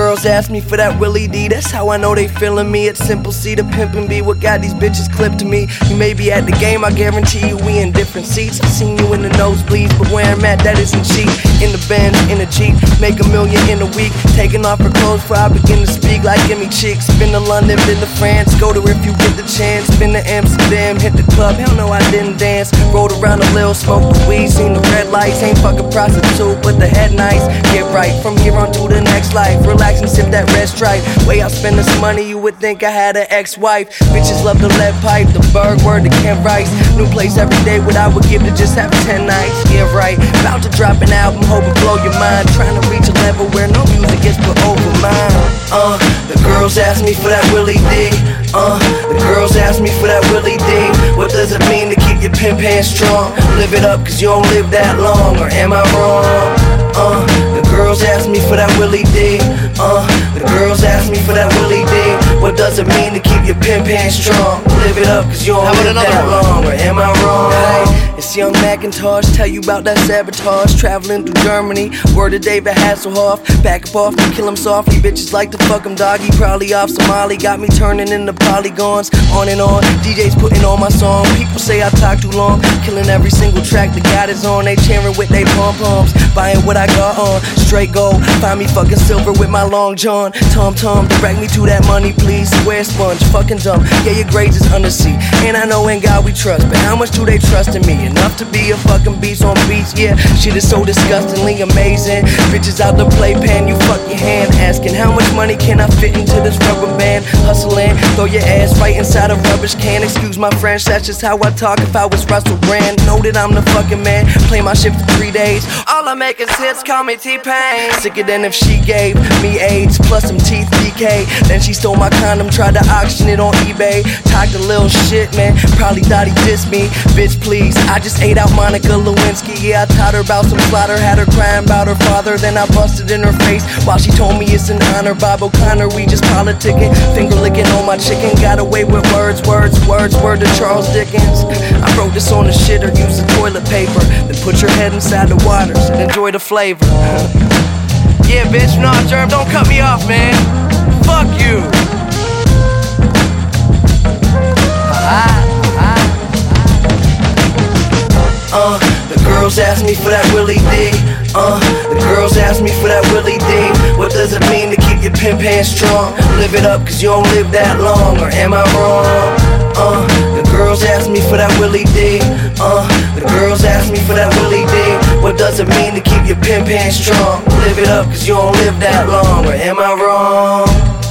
girls ask me for that Willie D. That's how I know they feeling me. It's Simple C, the pimpin' B. What got these bitches clipped to me? You may be at the game, I guarantee you we in different seats. I seen you in the nosebleeds, but where I'm at, that isn't cheap. In the Benz, in a Jeep, make $1 million in a week. Taking off her clothes before I begin to speak. Like give me chicks, been to London, been to France. Go to if you get the chance. Been to Amsterdam, hit the club. Hell no, I didn't dance. Rolled around a little, smoked the weed, seen the red lights. Ain't fucking prostitute, but the head nice. Get right, from here on to the next life. Relax and sip that red stripe. Way I spend this money, you would think I had an ex-wife. Bitches love the lead pipe, the Berg word, the Ken Rice. New place every day, what I would give to just have 10 nights. Yeah, right. About to drop an album, hope it blow your mind. Trying to reach a level where no music gets put over mine. The girls ask me for that Willie D. The girls ask me for that Willie D. What does it mean to keep your pimp hands strong? Live it up, cause you don't live that long, or am I wrong? The girls ask me for that Willie D. The girls ask me for that Willie D. What does it mean to keep your pimp hands strong? Live it up, cause you don't live that long, or am I wrong? Hey, it's Young Macintosh, tell you about that sabotage. Traveling through Germany, word of David Hasselhoff. Back up off to kill him softly, bitches like to fuck him doggy. Probably off Somali, got me turning into polygons. On and on, DJs putting on my song. People say I talk too long, killing every single track the God is on. They cheering with they pom-poms, buying what I got on. Straight gold, find me fucking silver with my long john. Tom-tom, direct me to that money please. Square sponge, fucking dumb, yeah your grades is undersea. And I know in God we trust, but how much do they trust in me? Enough to be a fucking beast on beats, yeah. Shit is so disgustingly amazing. Bitches out the playpen, you fuck your hand. Asking how much money can I fit into this rubber band? Hustling, throw your ass right inside a rubbish can. Excuse my French, that's just how I talk if I was Russell Brand. Know that I'm the fucking man, play my shit for 3 days. All I make is hits, call me T-Pain. Sicker than if she gave me AIDS plus some teeth decay. Then she stole my condom, tried to auction it on eBay. Talked a little shit, man, probably thought he dissed me. Bitch please, I just ate out Monica Lewinsky. Yeah, I taught her about some slaughter, had her crying about her father. Then I busted in her face while she told me it's an honor. Bob O'Connor, we just politicking, finger licking on my chicken. Got away with words, word to Charles Dickens. I wrote this on the shitter, use the toilet paper. Then put your head inside the waters and enjoy the flavor. Yeah, bitch, nah, Germ, don't cut me off, man. Fuck you. The girls ask me for that Willie D. The girls ask me for that Willie D. What does it mean to keep your pimp hands strong? Live it up, cause you don't live that long, or am I wrong? The girls ask me for that Willie D. The girls ask me for that Willie D. What does it mean to keep your pimp hands strong? Live it up, cause you don't live that long, or am I wrong?